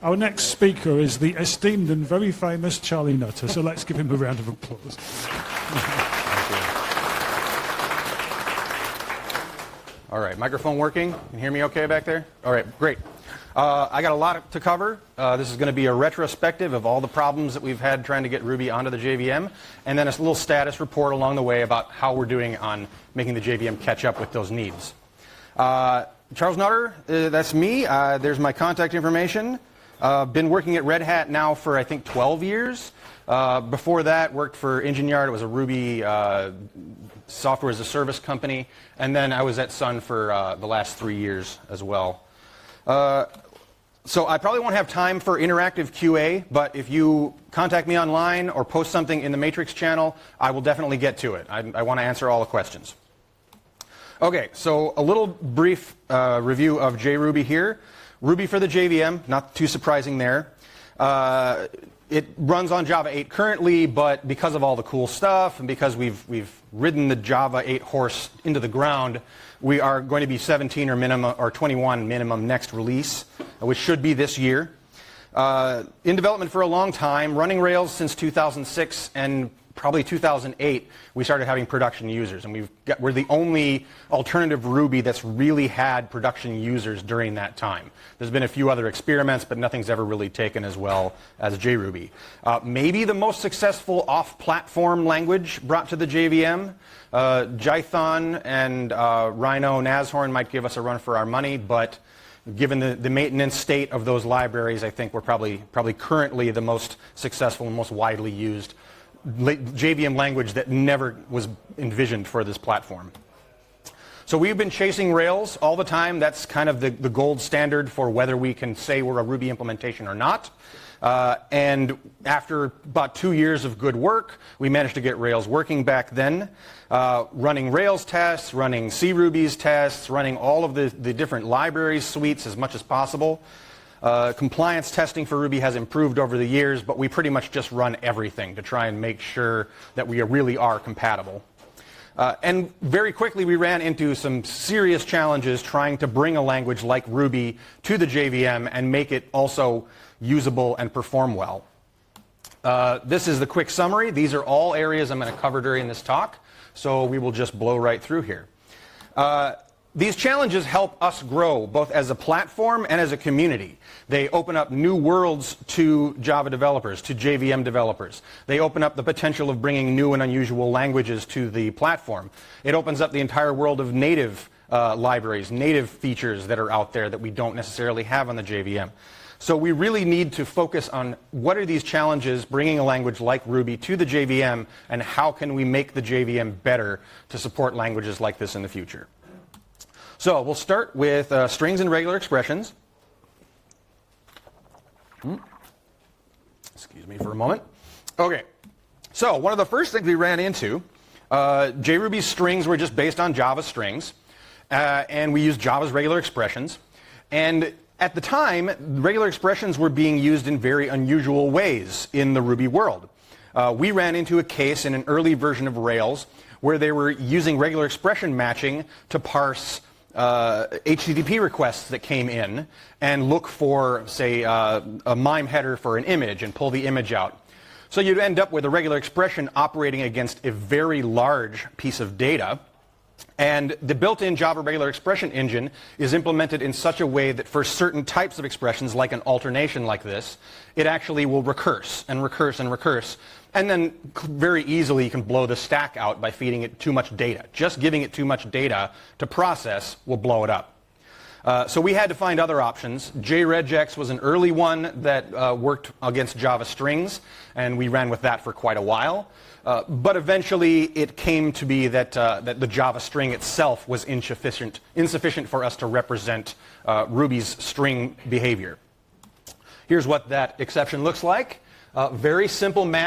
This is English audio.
Our next speaker is the esteemed and very famous Charlie Nutter, so let's give him a round of applause. All right, microphone working? Can you hear me okay back there? All right, great. I got a lot to cover. This is going to be a retrospective of all the problems that we've had trying to get Ruby onto the JVM, and then a little status report along the way about how we're doing on making the JVM catch up with those needs. Charles Nutter, that's me. There's my contact information. Been working at Red Hat now for, I think, 12 years. Before that, worked for EngineYard. It was a Ruby software as a service company. And then I was at Sun for the last 3 years as well. So I probably won't have time for interactive QA, but if you contact me online or post something in the Matrix channel, I will definitely get to it. I want to answer all the questions. Okay, so a little brief review of JRuby here. Ruby for the JVM, not too surprising there. It runs on Java 8 currently, but because of all the cool stuff and because we've ridden the Java 8 horse into the ground, we are going to be 17 or minimum or 21 minimum next release, which should be this year. In development for a long time, running Rails since 2006 and probably 2008, we started having production users, and we're the only alternative Ruby that's really had production users during that time. There's been a few other experiments, but nothing's ever really taken as well as JRuby. Maybe the most successful off-platform language brought to the JVM. Jython and Rhino Nashorn might give us a run for our money, but given the maintenance state of those libraries, I think we're probably currently the most successful and most widely used JVM language that never was envisioned for this platform. So we've been chasing Rails all the time. That's kind of the gold standard for whether we can say we're a Ruby implementation or not. And after about 2 years of good work, we managed to get Rails working back then, running Rails tests, running CRuby's tests, running all of the different libraries suites as much as possible. Compliance testing for Ruby has improved over the years, but we pretty much just run everything to try and make sure that we really are compatible. And very quickly we ran into some serious challenges trying to bring a language like Ruby to the JVM and make it also usable and perform well. This is the quick summary. These are all areas I'm going to cover during this talk, so we will just blow right through here. These challenges help us grow, both as a platform and as a community. They open up new worlds to Java developers, to JVM developers. They open up the potential of bringing new and unusual languages to the platform. It opens up the entire world of native libraries, native features that are out there that we don't necessarily have on the JVM. So we really need to focus on what are these challenges bringing a language like Ruby to the JVM, and how can we make the JVM better to support languages like this in the future. So we'll start with strings and regular expressions. Excuse me for a moment. Okay, so one of the first things we ran into, JRuby's strings were just based on Java strings, and we used Java's regular expressions. And at the time, regular expressions were being used in very unusual ways in the Ruby world. We ran into a case in an early version of Rails where they were using regular expression matching to parse HTTP requests that came in and look for, say, a MIME header for an image and pull the image out. So you'd end up with a regular expression operating against a very large piece of data. And the built-in Java regular expression engine is implemented in such a way that for certain types of expressions, like an alternation like this, it actually will recurse and recurse and recurse. And then very easily you can blow the stack out by feeding it too much data. Just giving it too much data to process will blow it up. So we had to find other options. JRegex was an early one that worked against Java strings, and we ran with that for quite a while. But eventually it came to be that the Java string itself was insufficient for us to represent Ruby's string behavior. Here's what that exception looks like. Very simple match.